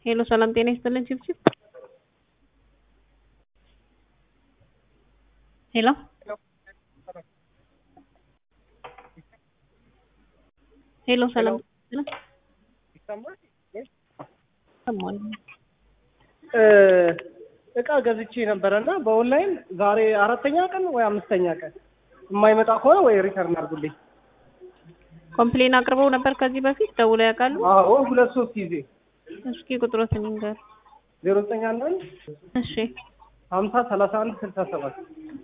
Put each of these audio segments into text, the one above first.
ሄሎ ሰላም ጤና ይስጥልን ቺፕቺፕ ሄሎ ሄሎ ሰላም ይሰማል? ሰማኝ እቃ ገዝቼ ነበርና በኦንላይን ዛሬ አራተኛ ቀን ወይ አምስተኛ ቀን የማይመጣ ከሆነ ወይ ሪተርን አድርጉልኝ። ኮምፕሌን አቅርበው ነበር ከዚህ በፊት ደውለው ያውቃሉ? አዎ 2-3 ጊዜ። እስኪ ቁጥሮትን ንገር። 0911 እሺ 50 31 67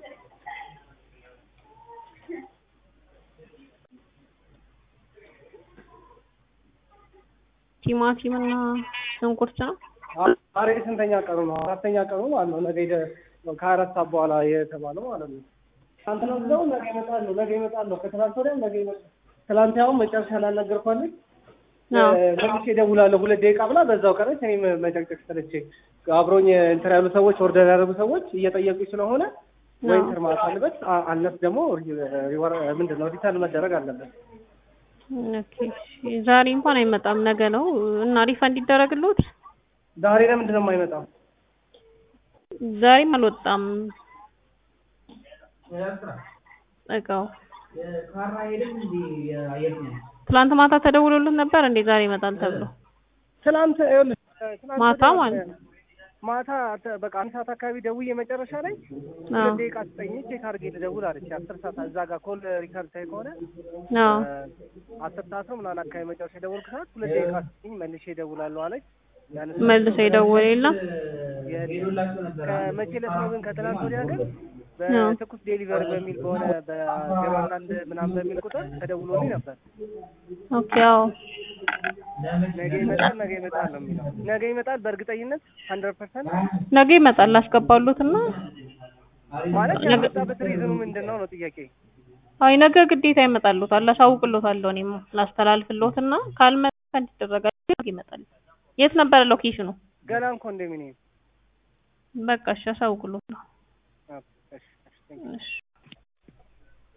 ቲማቲም እና ሽንኩርት ነው። ዛሬ ስንተኛ ቀኑ ነው? አራተኛ ቀኑ ማለት ነው። ነገ ከአራት ሰዓት በኋላ የተባለው ማለት ነው። ትናንትና ነው ነገ ይመጣሉ ከትናንት ወዲያ ነገ ይመጣሉ። ትናንት ያው መጨረሻ ላልነገርኳለሁ መልሼ እደውላለሁ 2 ደቂቃ ብላ በዛው ቀረች። እኔም መጨቅጨቅ ስለችኝ አብሮኝ እንትን ያሉ ሰዎች ኦርደር ያደረጉ ሰዎች እየጠየቁኝ ስለሆነ ወይ እንትን ማለት አለበት አለፍ ደግሞ ምንድነው ሪተርን መደረግ አለበት። ኦኬ ዛሬ እንኳን አይመጣም ነገ ነው እና ሪፈንድ ይደረግልዎት። ዛሬ ለምንድን ነው የማይመጣው? ዛሬም አልወጣም እቃው ትላንት ማታ ተደውሎልን ነበር እንዴ ዛሬ ይመጣል ተብሎ? ትላንት ማታ ማለት ማታ በቃ 1 ሰዓት አካባቢ ደውዬ መጨረሻ ላይ 2 ደቂቃ ስጠኝ ቼክ አድርጌ ልደውል አለች። 10 ሰዓት እዛ ጋር ኮል ሪካርድ ሳይ ከሆነ 10 ሰዓት ነው ምናምን አካባቢ መጨረሻ የደወልኩ ሰዓት 2 ደቂቃ ስጠኝ መልሼ እደውላለሁ አለች። መልሶ ይደውል የለም ከመቼ ዕለት ነው ግን ከትናንት ወዲያ ግን በትኩስ ዴሊቨሪ በሚል በሆነ በ01 ምናምን በሚል ቁጥር ተደውሎልኝ ነበር። ኦኬ አዎ ነገ ይመጣል ነው የሚለው። ነገ ይመጣል በእርግጠኝነት 100% ነገ ይመጣል አስገባሉትና ማለት ያመጣበት ሪዝኑ ምንድነው ነው ጥያቄ። አይ ነገ ግዴታ ይመጣሉታል አሳውቅልዎታለሁ እኔም ላስተላልፍልዎትና ካልመጣ እንዲደረጋል ይመጣል። የት ነበር ሎኬሽኑ? ገላን ኮንዶሚኒየም። በቃ እሺ አሳውቅልዎታለሁ። እሺ